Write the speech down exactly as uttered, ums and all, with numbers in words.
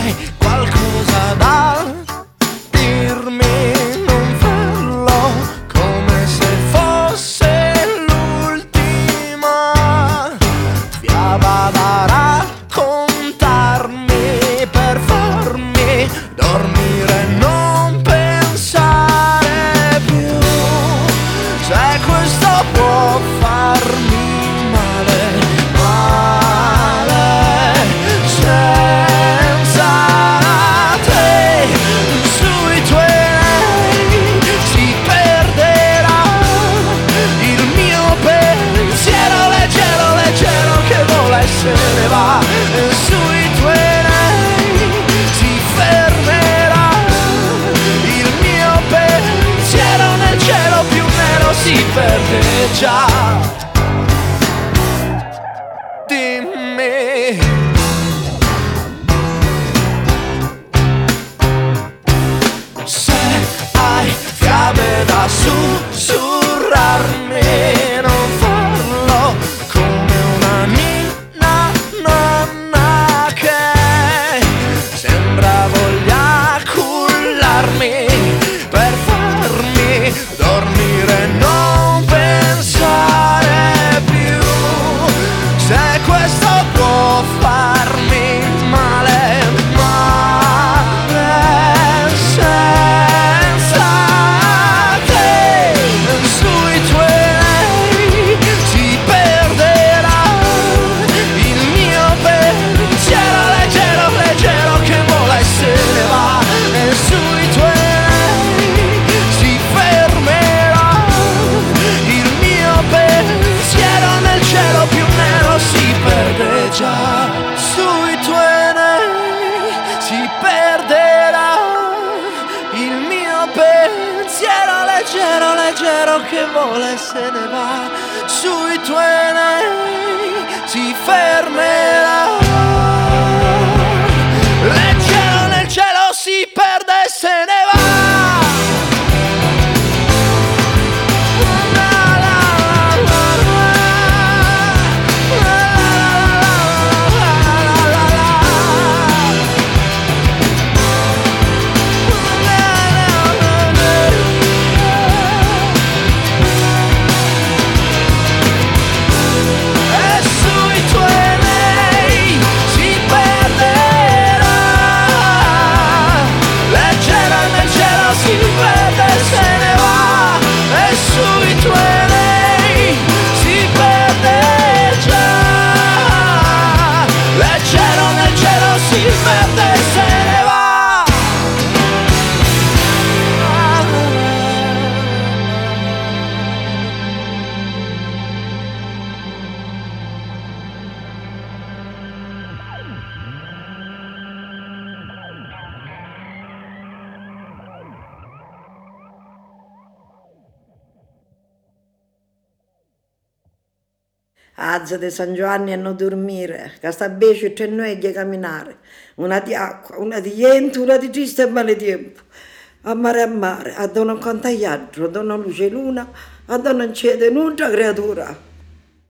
hai qualcosa da dirmi, non farlo come se fosse l'ultima fiaba da raccontarmi per farmi dormire, non pensare più se questo può farmi male, male senza te. Sui tuoi si perderà il mio pensiero leggero, leggero che vola e se ne va. Sui tuoi si fermerà il mio pensiero, nel cielo più nero si perde già. Dimmi se hai fiabe da sussurrarmi, non farlo come una ninna nonna che sembra voglia cullarmi per farmi dormire, non pensare più se questo può farmi male, male senza te. Sui tuoi si perderà il mio pensiero leggero, leggero che vola e se ne va. E sui tuoi si fermerà il mio pensiero, nel cielo più nero si perde già. Sui tuoi si perderà il mio pensiero leggero, leggero che vola e se ne va. Sui tuoi si fermerà, leggero nel cielo si perde e se ne va. E sui tuoi si perderà, leggera nel cielo si perde e se ne va. E sui tuoi si perde già, leggero nel cielo si perde e se ne va. Azza di San Giovanni a non dormire, che sta bece tre noi a camminare, una di acqua, una di niente, una di triste e maletempo. A mare a mare, a dono contagliaggio, a dono luce luna, a dono non c'è un'altra creatura.